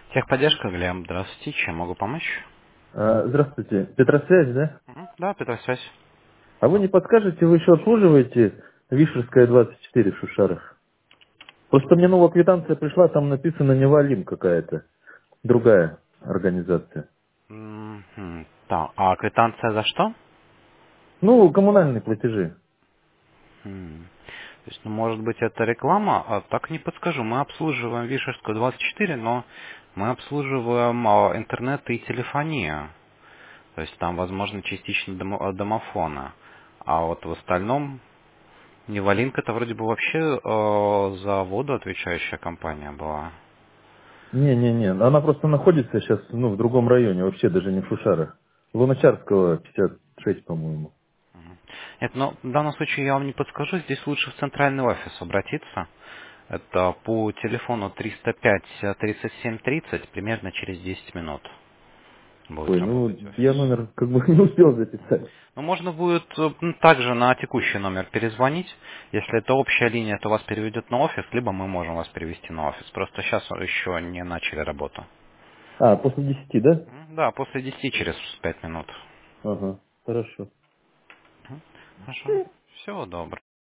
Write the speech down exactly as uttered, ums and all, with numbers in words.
Техподдержка, Глеб. Здравствуйте. Чем могу помочь? А, Здравствуйте. Петросвязь, да? Мгм. Да, Петросвязь. А вы не подскажете, вы еще обслуживаете Вишерская двадцать четыре в Шушарах? Просто мне новая квитанция пришла, там написано Невалим какая-то, другая организация. Мгм. Так, а квитанция за что? Ну, коммунальные платежи. М. То есть, ну, может быть, это реклама? А так не подскажу. Мы обслуживаем Вишерскую двадцать четыре, но мы обслуживаем а, интернет и телефонию. То есть там, возможно, частично домо- а, домофона. А вот в остальном Невалинк это вроде бы вообще э, за воду отвечающая компания была. Не-не-не, она просто находится сейчас ну, в другом районе, вообще даже не в Шушарах. Луначарского пятьдесят шесть, по-моему. Нет, но в данном случае я вам не подскажу. Здесь лучше в центральный офис обратиться. Это по телефону триста пять тридцать семь тридцать, примерно через десять минут будет Ой, ну работать я офис. номер как бы не успел записать. Но можно будет э, м, также на текущий номер перезвонить. Если это общая линия, то вас переведет на офис, либо мы можем вас перевести на офис. Просто сейчас еще не начали работу. А, после десяти, да? М, Да, после десяти через пять минут. Ага, хорошо. М, Хорошо. Всего доброго.